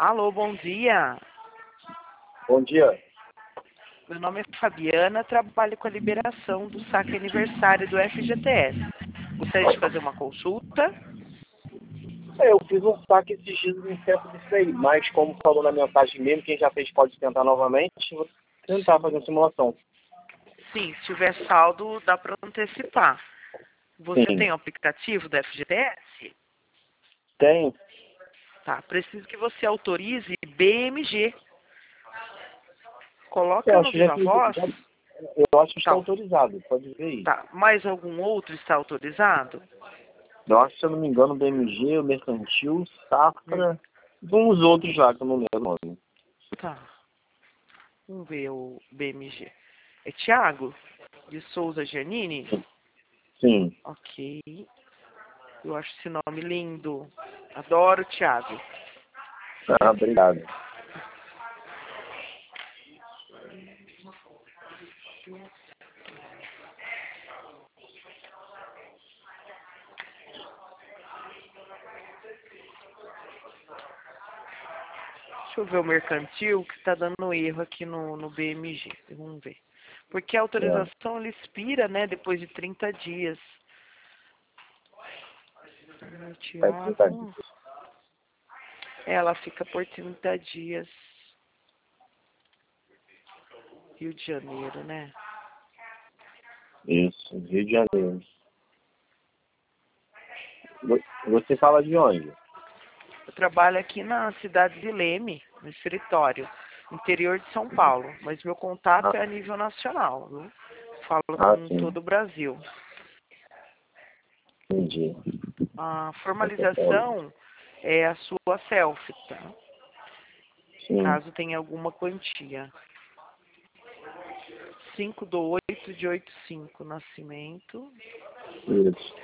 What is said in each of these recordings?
Alô, bom dia. Bom dia. Meu nome é Fabiana, trabalho com a liberação do saque aniversário do FGTS. Gostaria de fazer uma consulta? Eu fiz um saque esses dias no tempo disso aí, mas como falou na mensagem mesmo, quem já fez pode tentar novamente, vou tentar fazer uma simulação. Sim, se tiver saldo, dá para antecipar. Você Sim. tem o aplicativo do FGTS? Tem? Tá, preciso que você autorize BMG. Coloca Eu no acho que Viva Voz. eu acho que está Tá, autorizado, pode ver aí. tá. Mais algum outro está autorizado? Eu acho, se eu não me engano, o BMG, o Mercantil, Hum, Safra, e uns outros lá que eu não lembro o nome. Tá, vamos ver o BMG. É Thiago de Souza Giannini? Sim. Ok. Eu acho esse nome lindo. Adoro o Thiago. Ah, obrigado. Deixa eu ver o mercantil que está dando erro aqui no BMG. Vamos ver. Porque a É, autorização ela expira, né, depois de 30 dias. vai tentar aqui. Thiago. Ela fica por 30 dias. Rio de Janeiro, né? Isso, Rio de Janeiro. Você fala de onde? Eu trabalho aqui na cidade de Leme, no escritório, interior de São Paulo. Mas meu contato Ah, é a nível nacional, viu? Falo com sim, todo o Brasil. entendi. A São Paulo. formalização é a sua selfie, tá? Sim, Caso tenha alguma quantia. 5/8 de 85, nascimento. isso.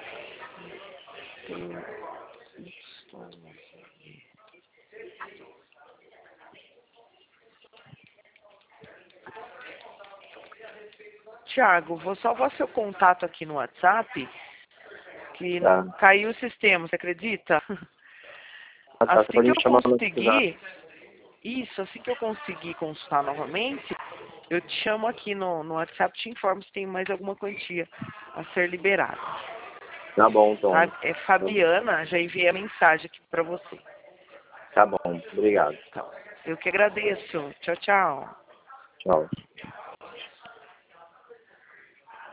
Tiago, vou salvar seu contato aqui no WhatsApp, que Tá. caiu o sistema, você acredita? Ah, tá. Você Assim pode que me eu chamar quando precisar. conseguir, assim que eu conseguir consultar novamente, eu te chamo aqui no WhatsApp, te informo se tem mais alguma quantia a ser liberada. Tá bom, Tá? então. É Fabiana, já enviei a mensagem aqui para você. Tá bom. Obrigado. Tá. Eu que agradeço. Tchau, tchau. Tchau.